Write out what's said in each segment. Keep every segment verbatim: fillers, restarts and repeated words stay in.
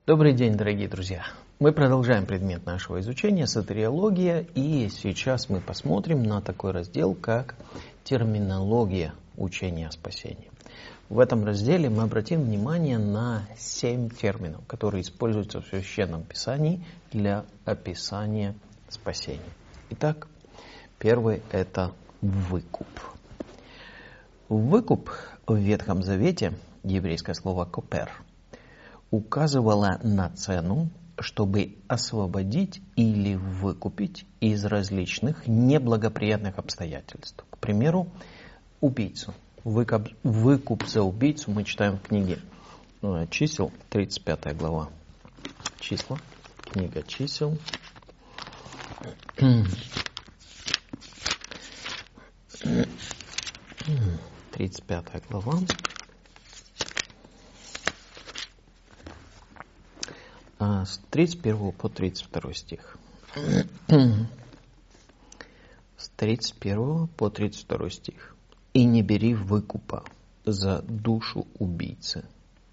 Добрый день, дорогие друзья! Мы продолжаем предмет нашего изучения сотариология, и сейчас мы посмотрим на такой раздел, как терминология учения о спасении. В этом разделе мы обратим внимание на семь терминов, которые используются в Священном Писании для описания спасения. Итак, первый – это выкуп. Выкуп в Ветхом Завете, еврейское слово «копер», указывала на цену, чтобы освободить или выкупить из различных неблагоприятных обстоятельств. К примеру, убийцу. Выкуп, выкуп за убийцу мы читаем в книге Чисел, тридцать пятая глава. Числа, книга Чисел. тридцать пятая глава. С тридцать первого по тридцать второй стих. С тридцать первого по тридцать второй стих. «И не бери выкупа за душу убийцы,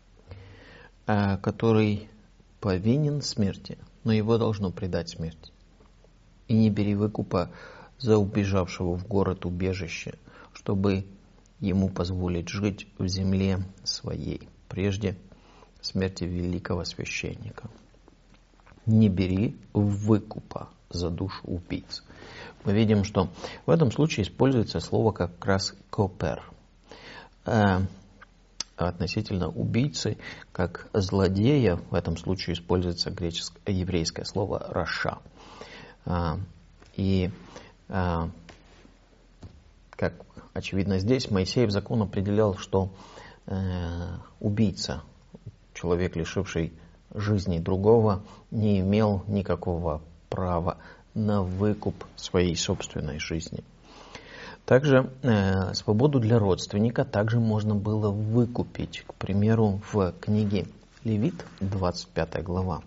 который повинен смерти, но его должно предать смерти. И не бери выкупа за убежавшего в город убежище, чтобы ему позволить жить в земле своей, прежде смерти великого священника. Не бери выкупа за душу убийц». Мы видим, что в этом случае используется слово как раз «копер». Э, относительно убийцы, как злодея, в этом случае используется греческое, еврейское слово «раша». Э, и, э, как очевидно здесь, Моисеев закон определял, что э, убийца, человек, лишивший жизни другого, не имел никакого права на выкуп своей собственной жизни. Также э, свободу для родственника также можно было выкупить. К примеру, в книге Левит, двадцать пятая глава.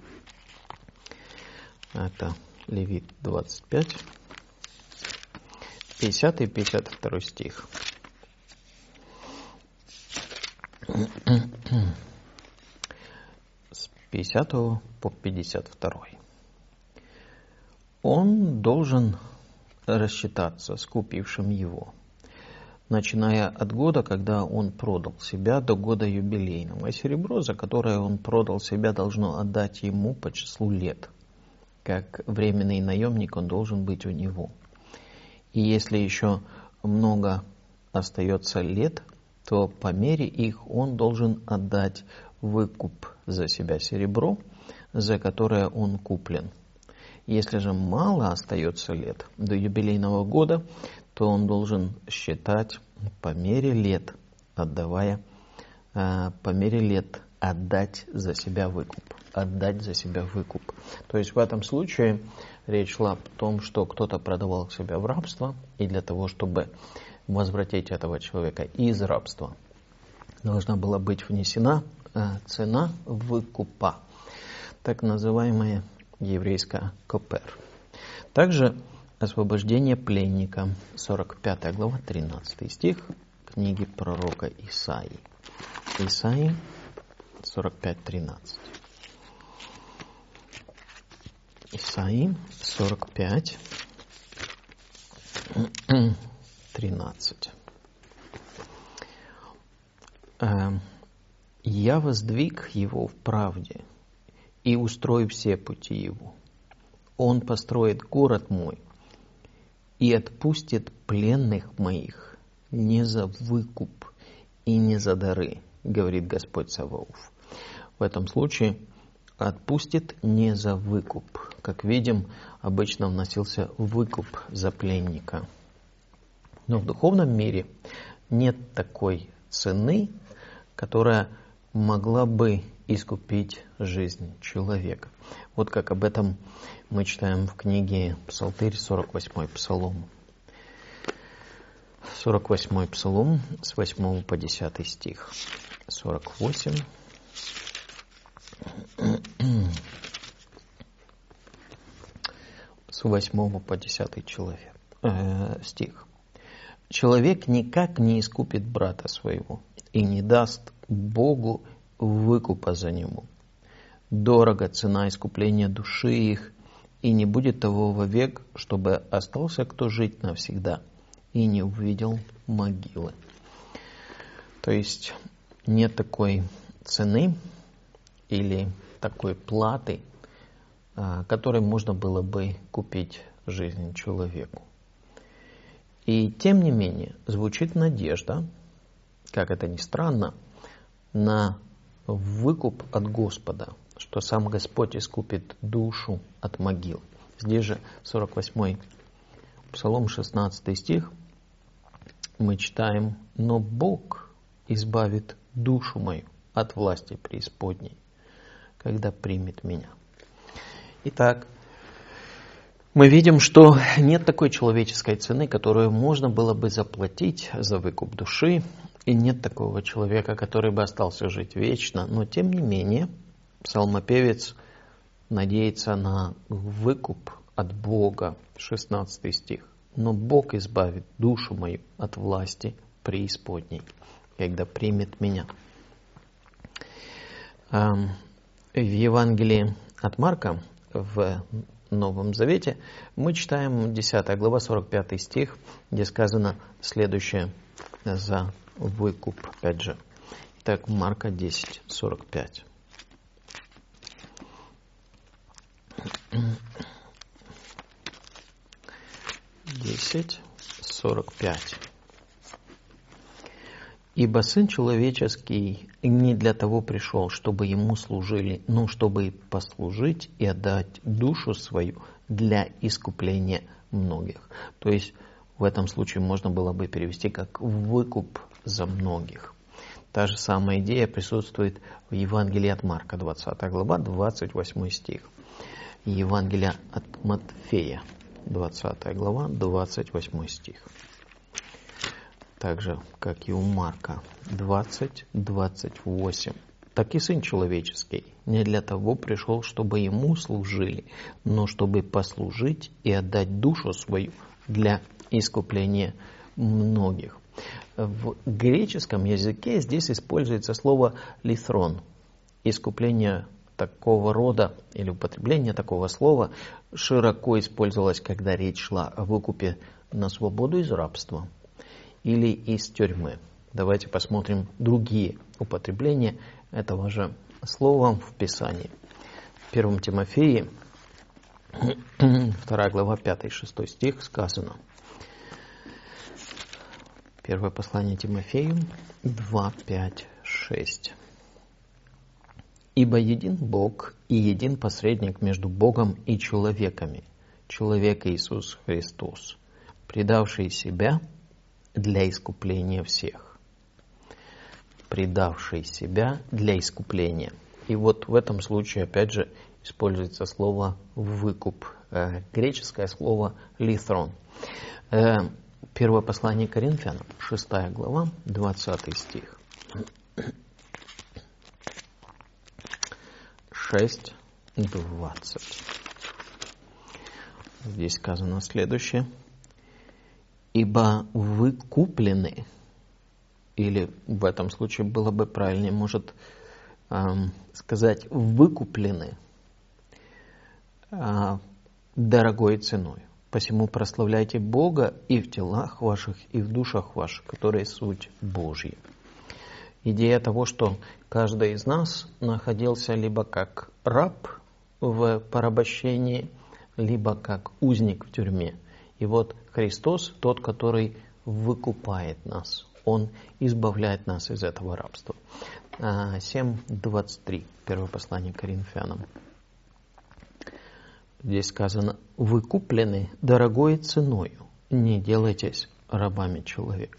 Это Левит двадцать пять, пятидесятый и пятьдесят второй стих. С пятидесятого по пятьдесят второй. Он должен рассчитаться с купившим его, начиная от года, когда он продал себя, до года юбилейного. А серебро, за которое он продал себя, должно отдать ему по числу лет. Как временный наемник он должен быть у него. И если еще много остается лет, то по мере их он должен отдать выкуп за себя серебро, за которое он куплен. Если же мало остается лет до юбилейного года, то он должен считать по мере лет, отдавая, по мере лет отдать за себя выкуп. Отдать за себя выкуп. То есть в этом случае речь шла о том, что кто-то продавал себя в рабство, и для того, чтобы возвратить этого человека из рабства, должна была быть внесена цена выкупа, так называемая еврейская копер. Также освобождение пленника, сорок пятая глава, тринадцатый стих книги пророка Исаии. Исаии сорок пять тринадцать. Исаии сорок пять тринадцать. «Я воздвиг его в правде и устрою все пути его. Он построит город мой и отпустит пленных моих не за выкуп и не за дары, говорит Господь Саваоф». В этом случае отпустит не за выкуп. Как видим, обычно вносился выкуп за пленника. Но в духовном мире нет такой цены, которая могла бы искупить жизнь человека. Вот как об этом мы читаем в книге Псалтырь, сорок восьмой Псалом. сорок восьмой Псалом с восьмого по десятый стих. сорок восемь. С восьмого по десятый человек, э, стих. «Человек никак не искупит брата своего и не даст Богу выкупа за него. дорого цена искупления души их, и не будет того вовек, чтобы остался кто жить навсегда, и не увидел могилы. То есть нет такой цены или такой платы, которой можно было бы купить жизнь человеку. И тем не менее звучит надежда, как это ни странно, на выкуп от Господа, что сам Господь искупит душу от могил. Здесь же сорок восьмой Псалом, шестнадцатый стих, мы читаем: «Но Бог избавит душу мою от власти преисподней, когда примет меня». Итак, мы видим, что нет такой человеческой цены, которую можно было бы заплатить за выкуп души, и нет такого человека, который бы остался жить вечно. Но тем не менее, псалмопевец надеется на выкуп от Бога, шестнадцатый стих. «Но Бог избавит душу мою от власти преисподней, когда примет меня». В Евангелии от Марка, в Новом Завете, мы читаем десятая глава, сорок пятый стих, где сказано следующее за выкуп, опять же. Итак, Марка десять, сорок пять. десять, сорок пять. «Ибо Сын Человеческий не для того пришел, чтобы Ему служили, но чтобы послужить и отдать душу свою для искупления многих». То есть в этом случае можно было бы перевести как «выкуп за многих». Та же самая идея присутствует в Евангелии от Марка, двадцатая глава, двадцать восьмой стих. Евангелие от Матфея, двадцатая глава, двадцать восьмой стих. Так же, как и у Марка, двадцать, двадцать восемь. «Так и Сын Человеческий не для того пришел, чтобы Ему служили, но чтобы послужить и отдать душу свою для искупления многих». В греческом языке здесь используется слово «литрон». Искупление такого рода или употребление такого слова широко использовалось, когда речь шла о выкупе на свободу из рабства или из тюрьмы. Давайте посмотрим другие употребления этого же слова в Писании. В первом Тимофее, вторая глава, пятый-шестой стих сказано. Первое послание Тимофею, два, пять, шесть. «Ибо един Бог и един посредник между Богом и человеками, человек Иисус Христос, предавший себя для искупления всех». Предавший себя для искупления. И вот в этом случае, опять же, используется слово «выкуп». Греческое слово «литрон». Первое послание Коринфянам, шестая глава, двадцатый стих. шесть, двадцать. Здесь сказано следующее. «Ибо вы куплены», или в этом случае было бы правильнее, может эм, сказать, выкуплены э, дорогой ценой. «Посему прославляйте Бога и в телах ваших, и в душах ваших, которые суть Божья». Идея того, что каждый из нас находился либо как раб в порабощении, либо как узник в тюрьме. И вот Христос, тот, который выкупает нас. Он избавляет нас из этого рабства. семь двадцать три. Первое послание Коринфянам. Здесь сказано: «Вы куплены дорогой ценою, не делайтесь рабами человека».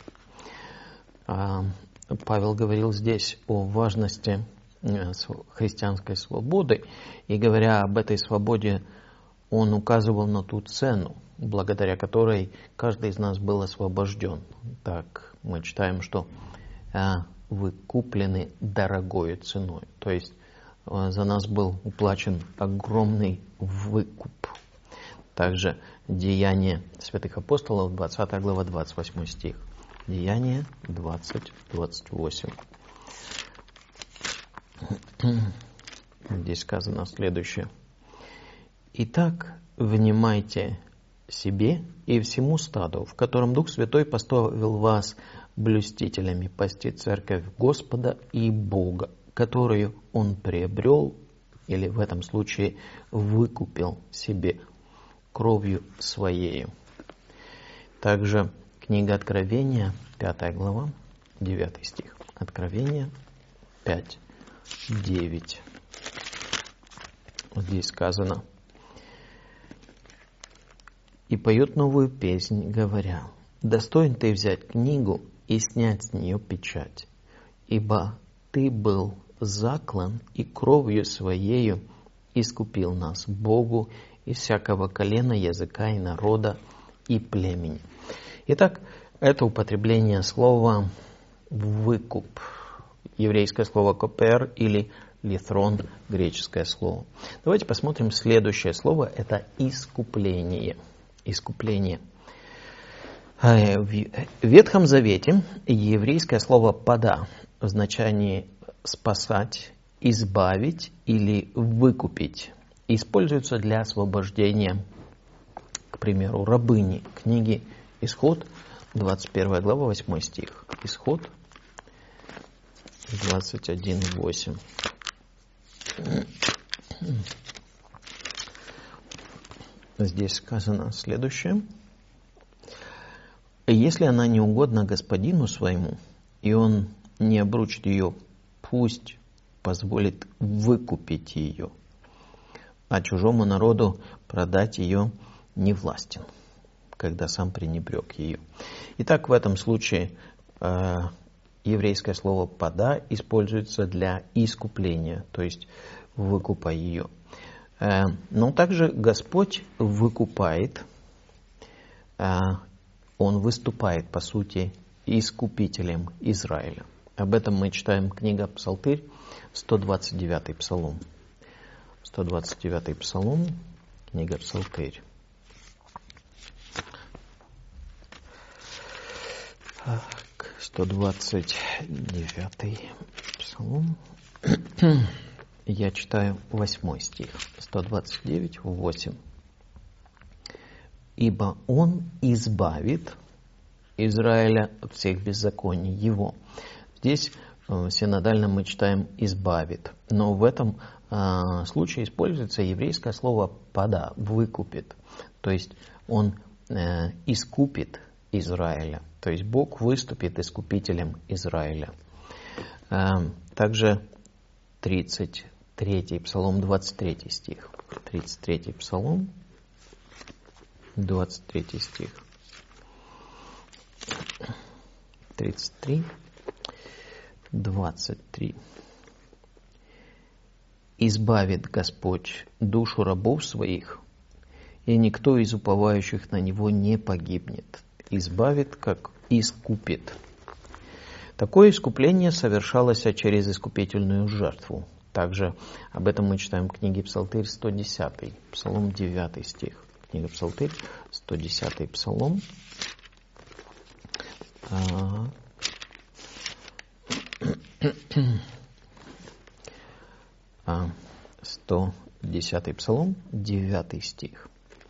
Павел говорил здесь о важности христианской свободы, и говоря об этой свободе, он указывал на ту цену, благодаря которой каждый из нас был освобожден. Так мы читаем, что вы куплены дорогою ценой, то есть за нас был уплачен огромный выкуп. Также Деяния святых апостолов, двадцатая глава, двадцать восьмой стих. Деяния двадцать, двадцать восемь. Здесь сказано следующее. «Итак, внимайте себе и всему стаду, в котором Дух Святой поставил вас блюстителями пасти церковь Господа и Бога, которую Он приобрел, или в этом случае выкупил себе кровью Своею». Также книга Откровения, пятая глава, девятый стих. Откровение пять, девять. Здесь сказано: «И поет новую песнь, говоря: достоин ты взять книгу и снять с нее печать, ибо ты был заклан и кровью Своею искупил нас Богу из всякого колена, языка и народа и племени». Итак, это употребление слова «выкуп». Еврейское слово «копер» или «литрон», греческое слово. Давайте посмотрим следующее слово. Это «искупление». Искупление. В Ветхом Завете еврейское слово «пада» в значении «спасать», «избавить» или «выкупить» используется для освобождения, к примеру, рабыни. Книги Исход, двадцать первая глава, восьмой стих. Исход двадцать один, восемь. Здесь сказано следующее. «Если она не угодна господину своему, и он не обручит ее, пусть позволит выкупить ее, а чужому народу продать ее не властен, когда сам пренебрег ее». Итак, в этом случае э, еврейское слово «пада» используется для искупления, то есть выкупа ее. Э, но также Господь выкупает, э, Он выступает, по сути, искупителем Израиля. Об этом мы читаем книга Псалтырь, сто двадцать девятый псалом. сто двадцать девятый псалом, книга Псалтырь. Так, сто двадцать девятый псалом. Я читаю восьмой стих. сто двадцать девять, восемь. «Ибо Он избавит Израиля от всех беззаконий его». Здесь синодально мы читаем «избавит». Но в этом э, случае используется еврейское слово «пада», «выкупит». То есть Он э, искупит Израиля. То есть Бог выступит искупителем Израиля. Э, также тридцать третий псалом, двадцать третий стих. тридцать третий псалом, двадцать третий стих. тридцать три, двадцать три. «Избавит Господь душу рабов своих, и никто из уповающих на Него не погибнет. Избавит, как искупит». Такое искупление совершалось через искупительную жертву. Также об этом мы читаем в книге Псалтырь, сто десятый, Псалом, девятый стих. Книга Псалтырь, сто десятый Псалом. сто десятый Псалом, девятый стих.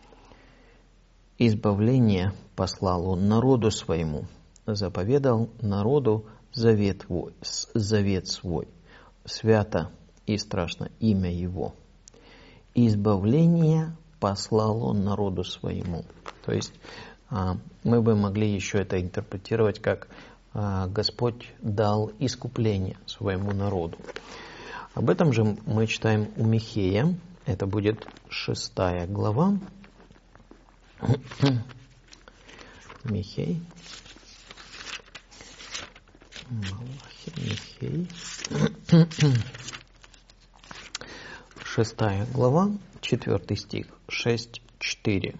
«Избавление послал Он народу своему, заповедал народу завет, завет свой, свято и страшно имя Его. Избавление послал Он народу своему». То есть мы бы могли еще это интерпретировать как Господь дал искупление своему народу. Об этом же мы читаем у Михея. Это будет шестая глава. Михей. Михей. Шестая глава, четвертый стих. Шесть, четыре.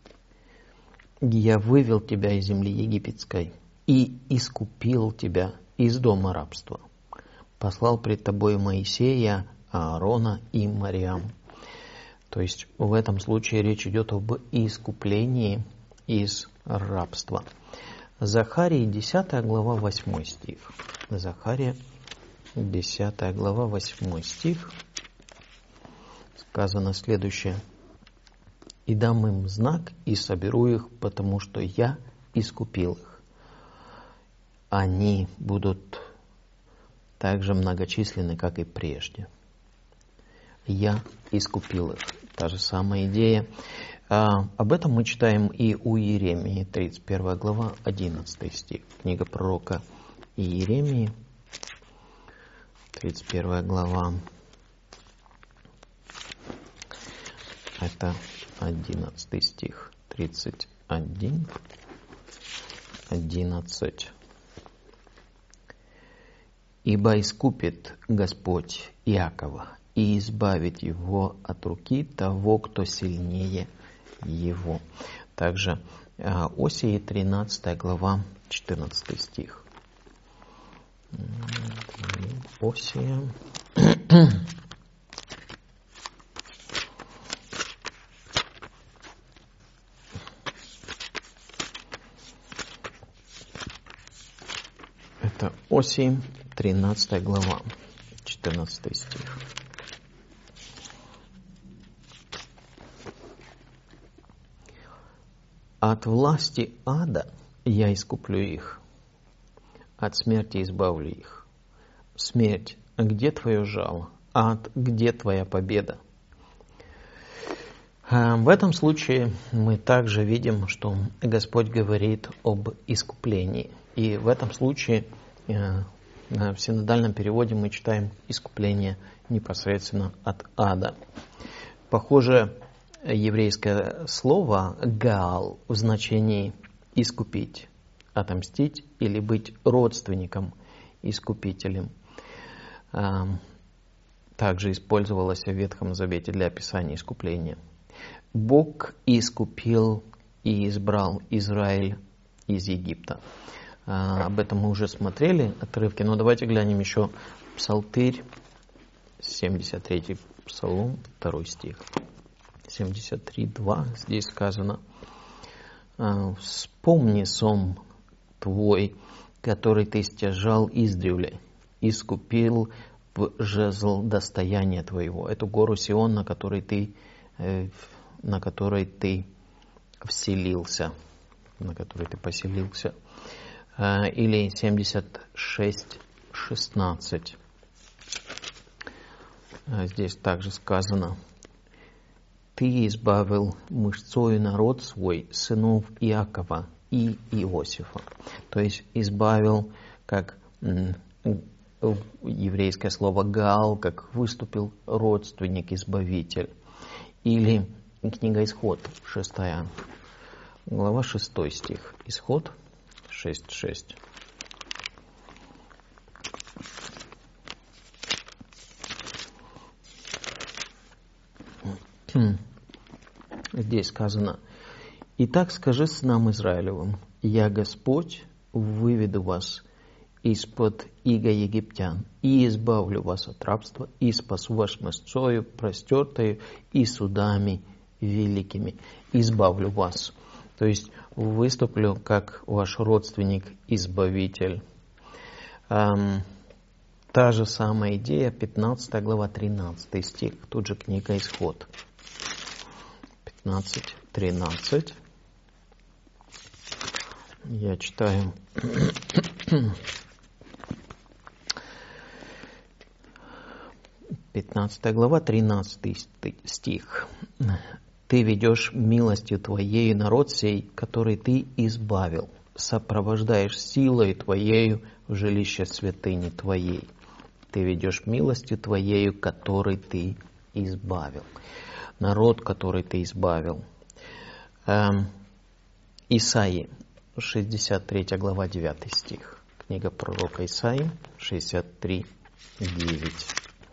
«Я вывел тебя из земли египетской и искупил тебя из дома рабства. Послал пред тобой Моисея, Аарона и Мариам». То есть в этом случае речь идет об искуплении из рабства. Захарии, десятая глава, восьмой стих. Захария, десятая глава, восьмой стих. сказано следующее. «И дам им знак, и соберу их, потому что я искупил их. Они будут так же многочисленны, как и прежде. Я искупил их». Та же самая идея. А, об этом мы читаем и у Иеремии, тридцать первая глава, одиннадцатый стих. Книга пророка Иеремии, тридцать первая глава. Это одиннадцатый стих. тридцать один, одиннадцать. «Ибо искупит Господь Иакова и избавит его от руки того, кто сильнее его». Также Осии, тринадцатая глава, четырнадцатый стих. Осия. Это Осии, тринадцатая глава, четырнадцатый стих. «От власти ада я искуплю их, от смерти избавлю их. Смерть, где твое жало? Ад, где твоя победа?» В этом случае мы также видим, что Господь говорит об искуплении. И в этом случае в синодальном переводе мы читаем искупление непосредственно от ада. Похоже, еврейское слово «гаал» в значении «искупить», «отомстить» или «быть родственником», «искупителем». Также использовалось в Ветхом Завете для описания искупления. Бог искупил и избрал Израиль из Египта. Об этом мы уже смотрели отрывки, но давайте глянем еще Псалтырь, семьдесят третий Псалом, второй стих. семьдесят три, два, здесь сказано: «Вспомни сон твой, который ты стяжал издревле, искупил в жезл достояния твоего». Эту гору Сион, на которой ты, на которой ты вселился, на которой ты поселился. Или семьдесят шесть, шестнадцать. Здесь также сказано: «Ты избавил мышцою народ свой, сынов Иакова и Иосифа». То есть избавил, как еврейское слово «гаал», как выступил родственник-избавитель. Или книга Исход, шестая глава, шестой стих. Исход шесть, шесть. Здесь сказано: «Итак скажи сынам Израилевым: я Господь, выведу вас из-под ига египтян, и избавлю вас от рабства, и спасу вас мышцою простертою и судами великими». Избавлю вас. То есть выступлю как ваш родственник-избавитель. Эм, та же самая идея, пятнадцатая глава, тринадцатый стих. Тут же книга Исход. пятнадцать, тринадцать. Я читаю. пятнадцатая глава, тринадцатый стих. «Ты ведешь милостью Твоею народ сей, который Ты избавил, сопровождаешь силой Твоею в жилище святыни Твоей. Ты ведешь милостью Твоею, который Ты избавил». Народ, который Ты избавил. Эм, Исаии, шестьдесят третья глава, девятый стих. Книга пророка Исаии, шестьдесят три, девять.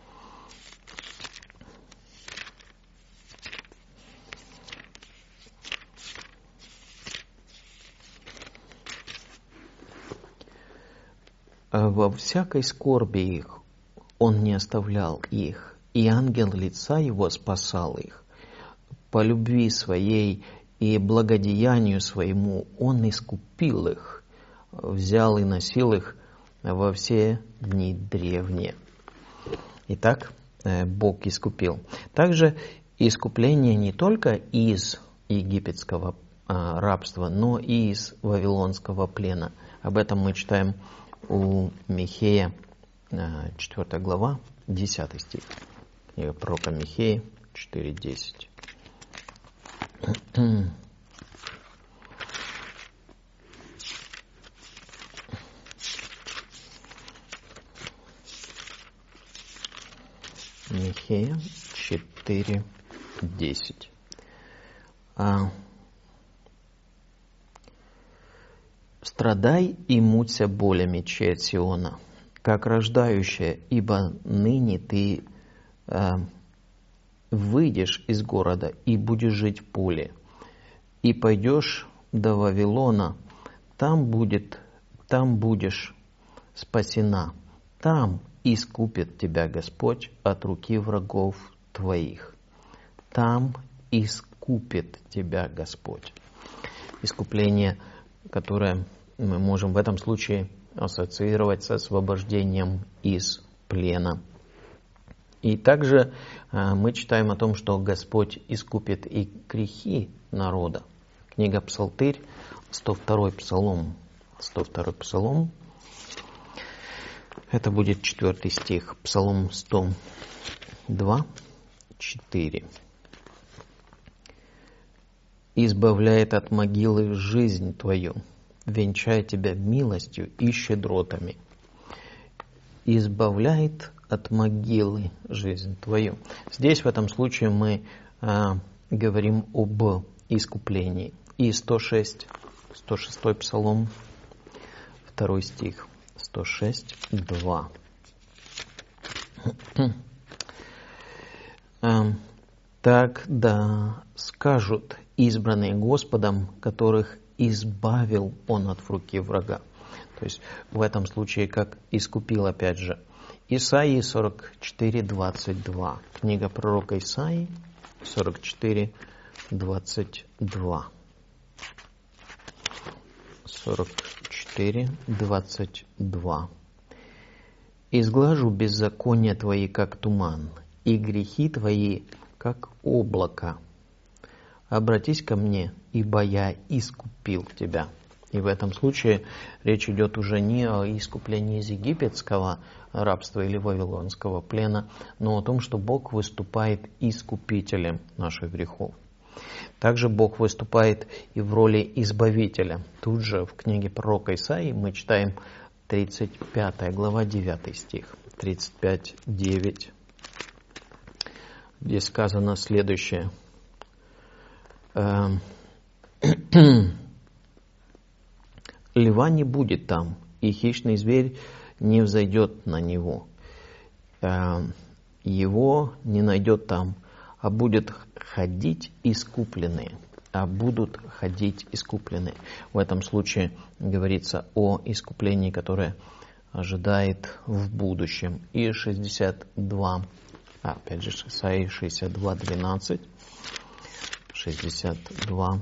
«Во всякой скорби их он не оставлял их, и ангел лица его спасал их. По любви своей и благодеянию своему он искупил их, взял и носил их во все дни древние». Итак, Бог искупил. Также искупление не только из египетского а, рабства, но и из вавилонского плена. Об этом мы читаем у Михея, четвёртая глава, десятый стих. Книга пророка Михея, четыре десять. Михея четыре десять. А, «Страдай и муться болями, честь Сиона, как рождающая, ибо ныне ты а, выйдешь из города и будешь жить в поле, и пойдешь до Вавилона, там будет, там будешь спасена, там искупит тебя Господь от руки врагов твоих. Там искупит тебя Господь». Искупление, которое мы можем в этом случае ассоциировать с освобождением из плена. И также э, мы читаем о том, что Господь искупит и грехи народа. Книга Псалтырь, сто второй псалом. сто второй псалом. Это будет четвёртый стих. Псалом сто два, четыре. «Избавляет от могилы жизнь твою, венчая тебя милостью и щедротами». Избавляет от могилы жизнь твою. Здесь в этом случае мы а, говорим об искуплении. И сто шесть, сто шестой псалом, второй стих. сто шесть, два. «Так да скажут избранные Господом, которых избавил Он от руки врага». То есть в этом случае как искупил опять же. Исаии сорок четыре, двадцать два. Книга пророка Исаии сорок четыре, двадцать два. сорок четыре, двадцать два. «Изглажу беззакония твои, как туман, и грехи твои, как облако. Обратись ко мне, ибо я искупил тебя». И в этом случае речь идет уже не о искуплении из египетского рабства или вавилонского плена, но о том, что Бог выступает искупителем наших грехов. Также Бог выступает и в роли избавителя. Тут же в книге пророка Исаии мы читаем тридцать пятая глава, девятый стих. тридцать пять, девять. Здесь сказано следующее. «Льва не будет там, и хищный зверь не взойдет на него. Его не найдет там, а будет ходить искупленные». А будут ходить искупленные. В этом случае говорится о искуплении, которое ожидает в будущем. И шестьдесят два, а, опять же, Исаии шестьдесят два, двенадцать. шестьдесят два,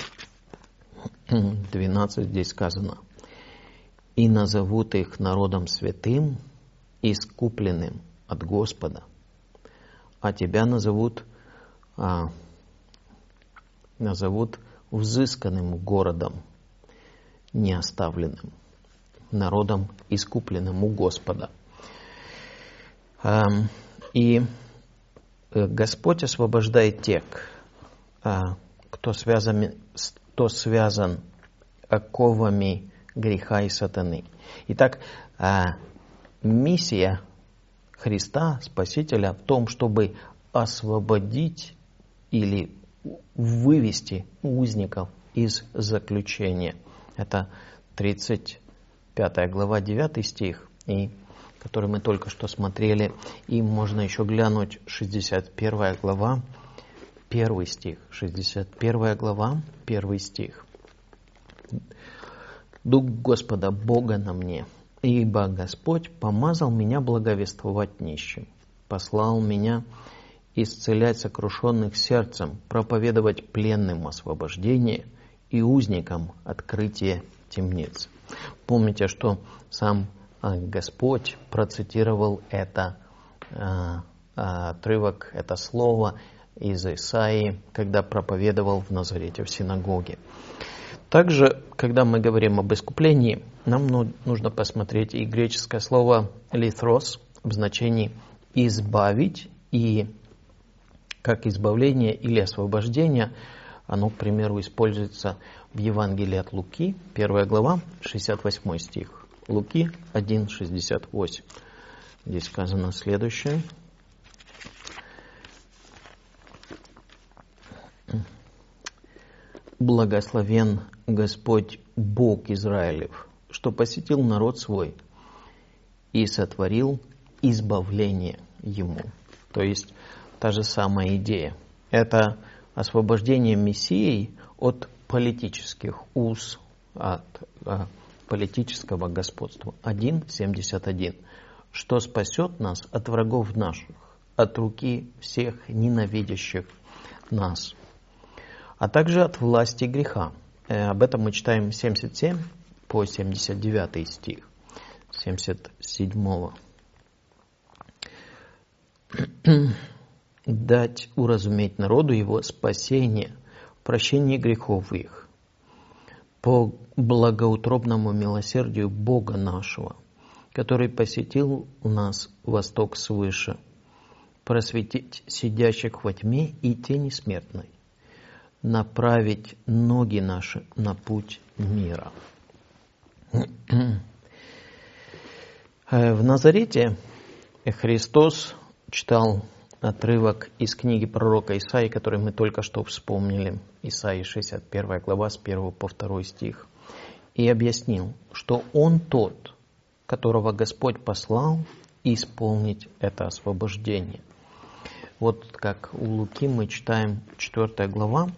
двенадцать здесь сказано: «И назовут их народом святым, искупленным от Господа, а тебя назовут, а, назовут взысканным городом, неоставленным, народом, искупленным у Господа». И Господь освобождает тех, кто связан, кто связан оковами греха и сатаны. Итак, миссия Христа, Спасителя, в том, чтобы освободить или вывести узников из заключения. Это тридцать пятая глава, девятый стих, и, который мы только что смотрели. И можно еще глянуть шестьдесят первая глава, первый стих. шестьдесят первая глава, первый стих. «Дух Господа Бога на мне, ибо Господь помазал меня благовествовать нищим, послал меня исцелять сокрушенных сердцем, проповедовать пленным освобождение и узникам открытие темниц». Помните, что сам Господь процитировал это отрывок, это слово из Исаии, когда проповедовал в Назарете в синагоге. Также, когда мы говорим об искуплении, нам нужно посмотреть и греческое слово «литрос» в значении «избавить», и как избавление или освобождение, оно, к примеру, используется в Евангелии от Луки, первая глава, шестьдесят восьмой стих. Луки один, шестьдесят восемь. Здесь сказано следующее. «Благословен Господь Бог Израилев, что посетил народ свой и сотворил избавление ему». То есть та же самая идея. Это освобождение Мессией от политических уз, от а, политического господства. один семьдесят один. Что спасет нас от врагов наших, от руки всех ненавидящих нас, а также от власти греха. Э, об этом мы читаем семьдесят семь по семьдесят девятый стих. семьдесят седьмого. «Дать уразуметь народу его спасение, прощение грехов их, по благоутробному милосердию Бога нашего, который посетил нас восток свыше, просветить сидящих во тьме и тени смертной, направить ноги наши на путь мира». В Назарете Христос читал отрывок из книги пророка Исаии, который мы только что вспомнили, Исаии шестьдесят первая глава с первого по второй стих, и объяснил, что Он тот, которого Господь послал исполнить это освобождение. Вот как у Луки мы читаем четвёртая глава,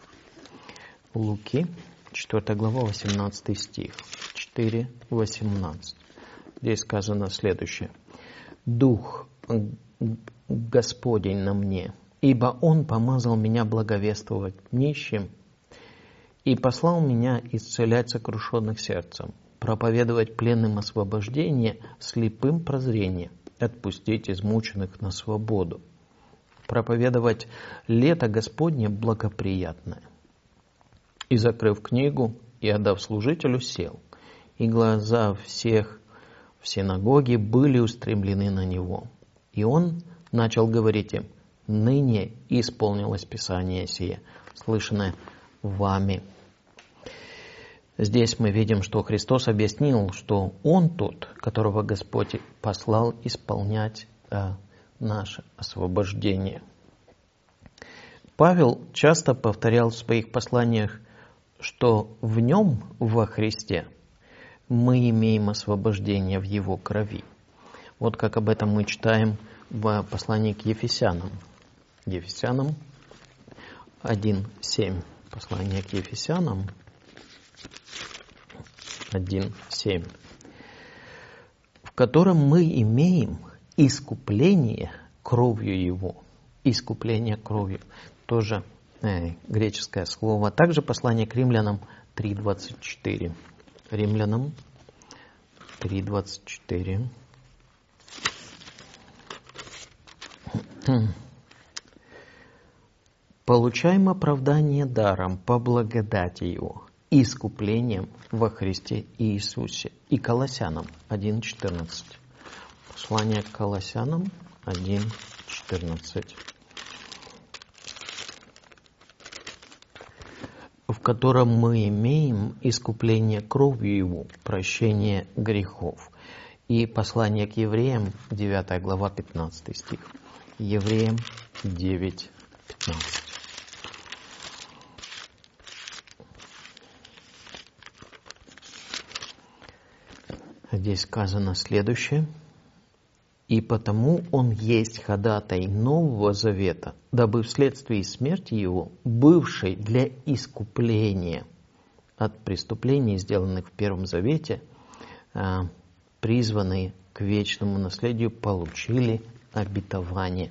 Луки, четвёртая глава, восемнадцатый стих, четыре восемнадцать. Здесь сказано следующее. «Дух Господень на мне, ибо Он помазал меня благовествовать нищим и послал меня исцелять сокрушенных сердцем, проповедовать пленным освобождение, слепым прозрение, отпустить измученных на свободу, проповедовать лето Господне благоприятное». И, закрыв книгу и отдав служителю, сел, и глаза всех в синагоге были устремлены на него. И он начал говорить им: «Ныне исполнилось Писание сие, слышанное вами». Здесь мы видим, что Христос объяснил, что Он тот, которого Господь послал исполнять а, наше освобождение. Павел часто повторял в своих посланиях, что в Нем, во Христе, мы имеем освобождение в Его крови. Вот как об этом мы читаем в послании к Ефесянам. Ефесянам один семь. Послание к Ефесянам один семь. В котором мы имеем искупление кровью Его. Искупление кровью. Тоже э, греческое слово. Также послание к Римлянам три двадцать четыре. Римлянам три двадцать четыре. «Получаем оправдание даром по благодати Его, искуплением во Христе Иисусе». И Колоссянам один четырнадцать. Послание к Колоссянам один четырнадцать. «В котором мы имеем искупление кровью Его, прощение грехов». И послание к Евреям, девятая глава, пятнадцатый стих. Евреям девять пятнадцать. Здесь сказано следующее. «И потому Он есть ходатай Нового Завета, дабы вследствие смерти Его, бывшей для искупления от преступлений, сделанных в Первом Завете, призванные к вечному наследию, получили обетование».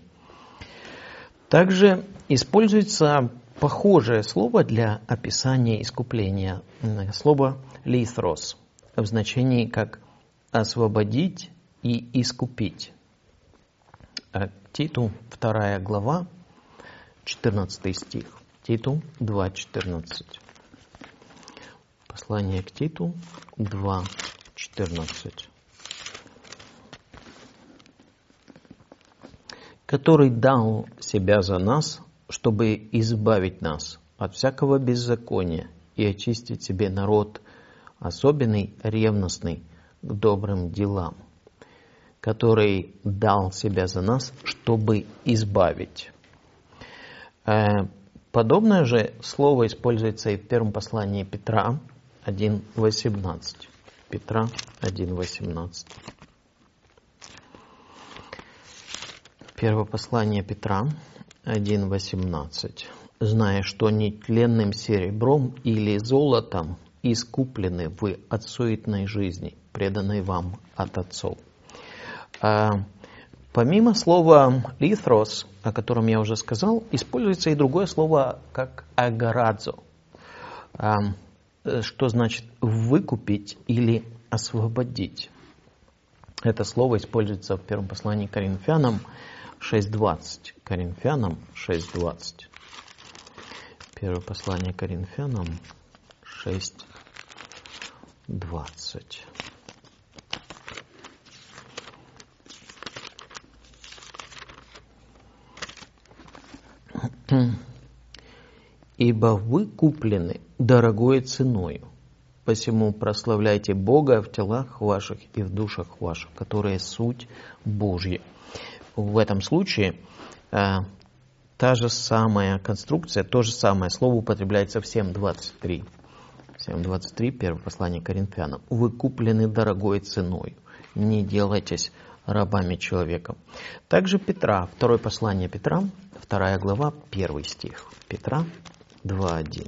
Также используется похожее слово для описания искупления. Слово «лейтрос» в значении как «освободить» и «искупить». Титу, вторая глава, четырнадцатый стих. Титу два четырнадцать. Послание к Титу два четырнадцать. Который дал себя за нас, чтобы избавить нас от всякого беззакония и очистить себе народ, особенный, ревностный к добрым делам, который дал себя за нас, чтобы избавить. Подобное же слово используется и в первом послании Петра один восемнадцать. Петра один восемнадцать. Первое послание Петра один восемнадцать. «Зная, что нетленным серебром или золотом искуплены вы от суетной жизни, преданной вам от отцов». А, помимо слова «лithros», о котором я уже сказал, используется и другое слово, как «агарадзо», а, что значит «выкупить» или «освободить». Это слово используется в первом послании к Коринфянам шесть двадцать. Коринфянам шесть двадцать. Первое послание Коринфянам шесть двадцать. «Ибо вы куплены дорогой ценою, посему прославляйте Бога в телах ваших и в душах ваших, которые суть Божья». В этом случае э, та же самая конструкция, то же самое слово употребляется в семь двадцать три. семь двадцать три, первое послание Коринфянам. «Вы куплены дорогой ценой, не делайтесь рабами человека». Также Петра, второе послание Петра, вторая глава, первый стих. Петра два один.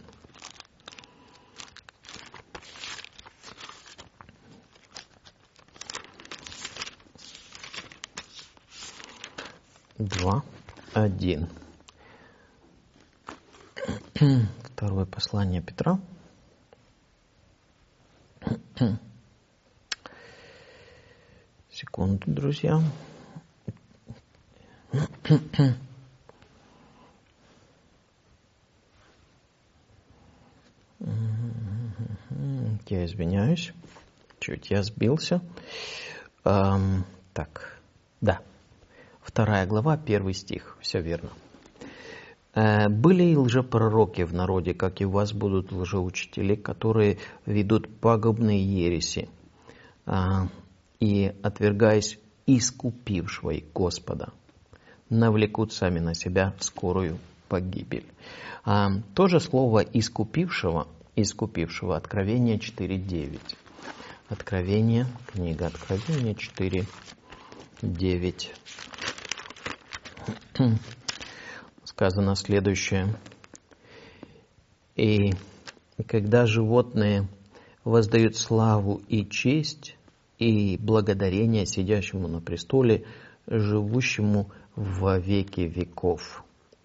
два один. Второе послание Петра. Секунду, друзья. Я извиняюсь. Чуть я сбился. Эм, так, да. Вторая глава, первый стих. Все верно. «Были и лжепророки в народе, как и у вас будут лжеучители, которые ведут пагубные ереси, и, отвергаясь искупившего их Господа, навлекут сами на себя скорую погибель». То же слово «искупившего», «искупившего» Откровение четыре девять. Откровение, книга Откровения четыре девять. Сказано следующее. «И когда животные воздают славу и честь и благодарение сидящему на престоле, живущему во веки веков».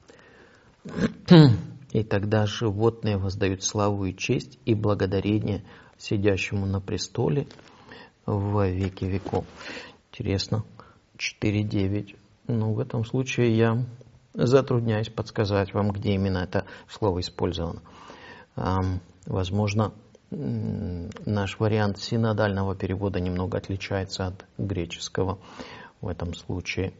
И тогда животные воздают славу и честь и благодарение сидящему на престоле во веки веков. Интересно. четыре девять. Ну, в этом случае я затрудняюсь подсказать вам, где именно это слово использовано. Возможно, наш вариант синодального перевода немного отличается от греческого в этом случае.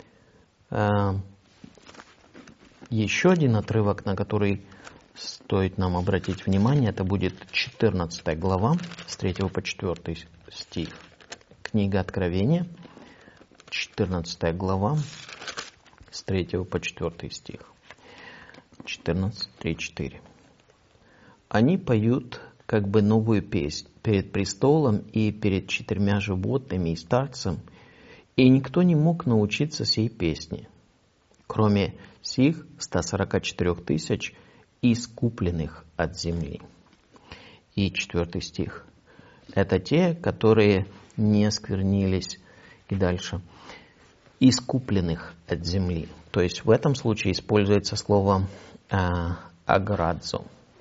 Еще один отрывок, на который стоит нам обратить внимание, это будет четырнадцатая глава, с третьего по четвёртый стих. Книга Откровения, четырнадцатая глава, с третьего по четвёртый стих. четырнадцать, три, четыре. «Они поют как бы новую песнь перед престолом и перед четырьмя животными и старцем, и никто не мог научиться сей песни, кроме сих ста сорока четырёх тысяч искупленных от земли». И четвёртый стих. «Это те, которые не осквернились». И дальше. «Искупленных от земли». То есть в этом случае используется слово э, «аградзо».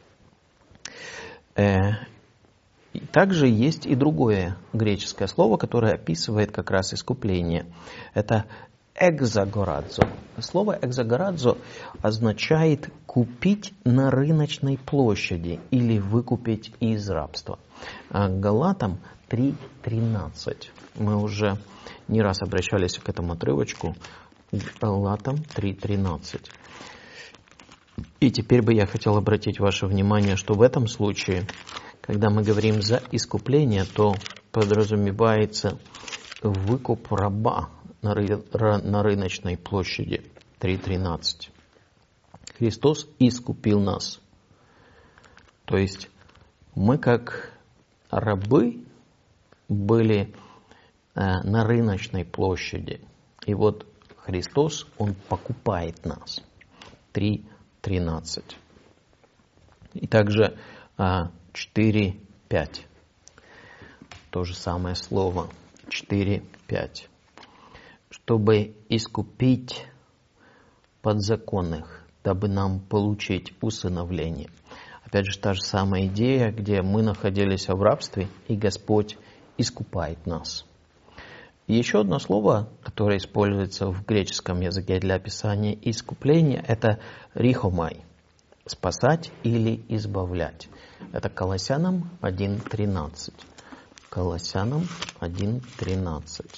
Э, также есть и другое греческое слово, которое описывает как раз искупление. Это «экзагорадзо». Слово экзогоразо означает купить на рыночной площади или выкупить из рабства. Галатам три тринадцать. Мы уже не раз обращались к этому отрывочку. Галатам три тринадцать. И теперь бы я хотел обратить ваше внимание, что в этом случае, когда мы говорим за искупление, то подразумевается выкуп раба на, ры, на рыночной площади. три тринадцать. Христос искупил нас. То есть мы как рабы были э, на рыночной площади. И вот Христос, Он покупает нас. три тринадцать. И также э, четыре пять. То же самое слово. четыре пять. Чтобы искупить подзаконных, дабы нам получить усыновление. Опять же, та же самая идея, где мы находились в рабстве, и Господь искупает нас. И еще одно слово, которое используется в греческом языке для описания искупления, это рихомай. Спасать или избавлять. Это Колоссянам один тринадцать. Колоссянам один тринадцать.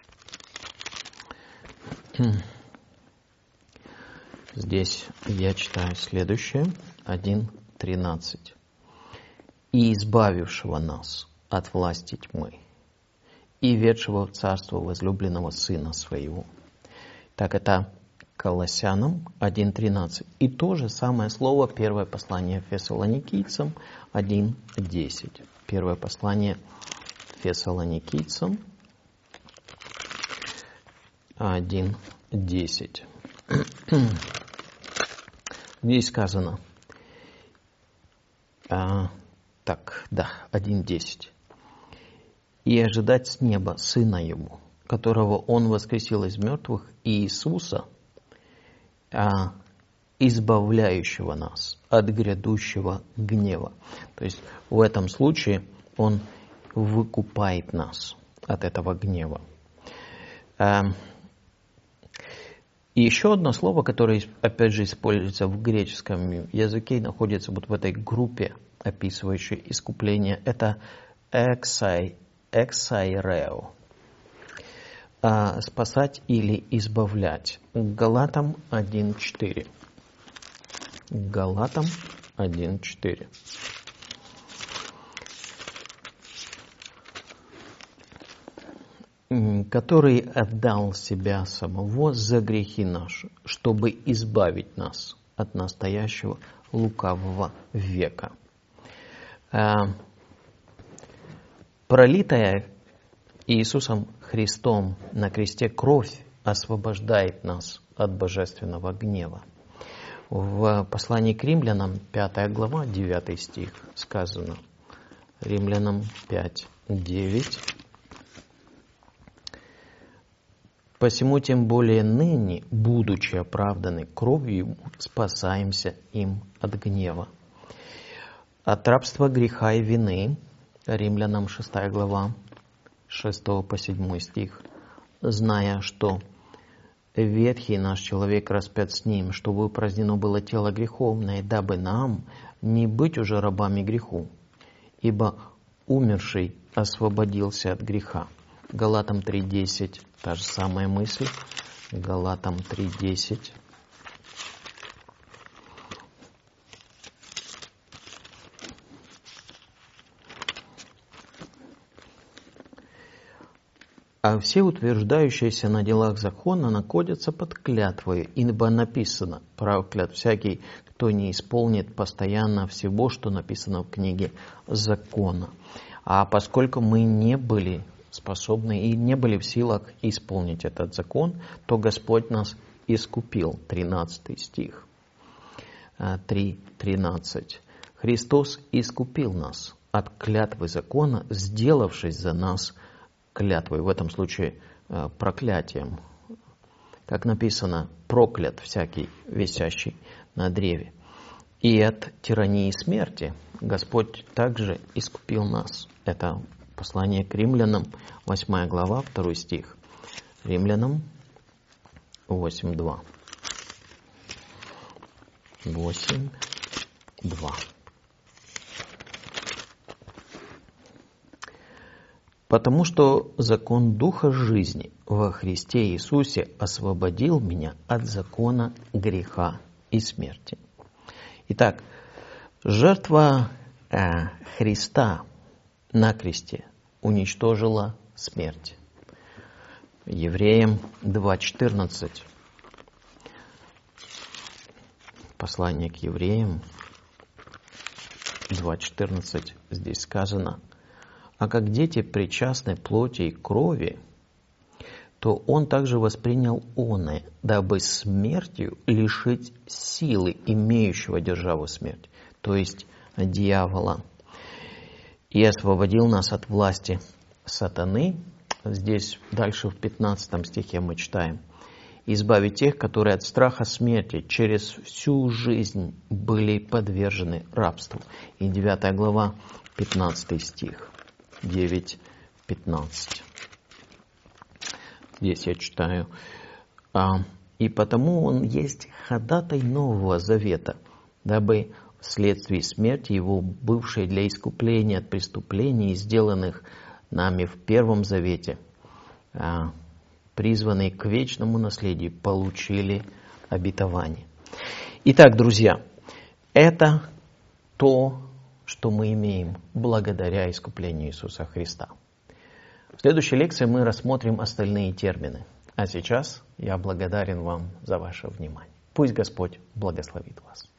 Здесь я читаю следующее. один тринадцать. «И избавившего нас от власти тьмы, и ведшего в царство возлюбленного Сына Своего». Так это Колоссянам один тринадцать. И то же самое слово, первое послание Фессалоникийцам один десять. Первое послание Фессалоникийцам один десять. Здесь сказано, а, так, да, один десять. «И ожидать с неба Сына Его, которого Он воскресил из мертвых, Иисуса, а, избавляющего нас от грядущего гнева». То есть в этом случае Он выкупает нас от этого гнева. А, И еще одно слово, которое, опять же, используется в греческом языке и находится вот в этой группе, описывающей искупление, это эксай, эксайрео. А, спасать или избавлять. Галатам один четыре. Галатам один четыре. «Который отдал себя самого за грехи наши, чтобы избавить нас от настоящего лукавого века». Пролитая Иисусом Христом на кресте кровь освобождает нас от божественного гнева. В послании к Римлянам, пятая глава, девятый стих, сказано. Римлянам пять девять. «Посему тем более ныне, будучи оправданы кровью, спасаемся им от гнева. От рабства греха и вины». Римлянам шестая глава, шестой по седьмой стих. «Зная, что ветхий наш человек распят с ним, чтобы упразднено было тело греховное, дабы нам не быть уже рабами греху, ибо умерший освободился от греха». Галатам три десять, та же самая мысль. Галатам три десять. «А все утверждающиеся на делах закона находятся под клятвою, ибо написано, проклят всякий, кто не исполнит постоянно всего, что написано в книге закона». А поскольку мы не были способны и не были в силах исполнить этот закон, то Господь нас искупил. тринадцатый стих. три тринадцать. «Христос искупил нас от клятвы закона, сделавшись за нас клятвой», в этом случае проклятием. Как написано, проклят всякий, висящий на древе. И от тирании смерти Господь также искупил нас. Это послание к Римлянам, восьмая глава, второй стих. Римлянам восемь два. восемь, два. Потому что закон Духа жизни во Христе Иисусе освободил меня от закона греха и смерти. Итак, жертва э, Христа на кресте уничтожила смерть. Евреям два четырнадцать. Послание к Евреям два четырнадцать. Здесь сказано: а как дети причастны плоти и крови, то он также воспринял оное, дабы смертью лишить силы имеющего державу смерть, то есть дьявола, и освободил нас от власти сатаны. Здесь дальше в пятнадцатом стихе мы читаем: избавить тех, которые от страха смерти через всю жизнь были подвержены рабству. И девятая глава, пятнадцатый стих. девять пятнадцать. Здесь я читаю: а, «И потому он есть ходатай Нового Завета, дабы вследствие смерти его, бывшей для искупления от преступлений, сделанных нами в Первом Завете, а, призванные к вечному наследию, получили обетование». Итак, друзья, это то, что мы имеем благодаря искуплению Иисуса Христа. В следующей лекции мы рассмотрим остальные термины. А сейчас я благодарен вам за ваше внимание. Пусть Господь благословит вас.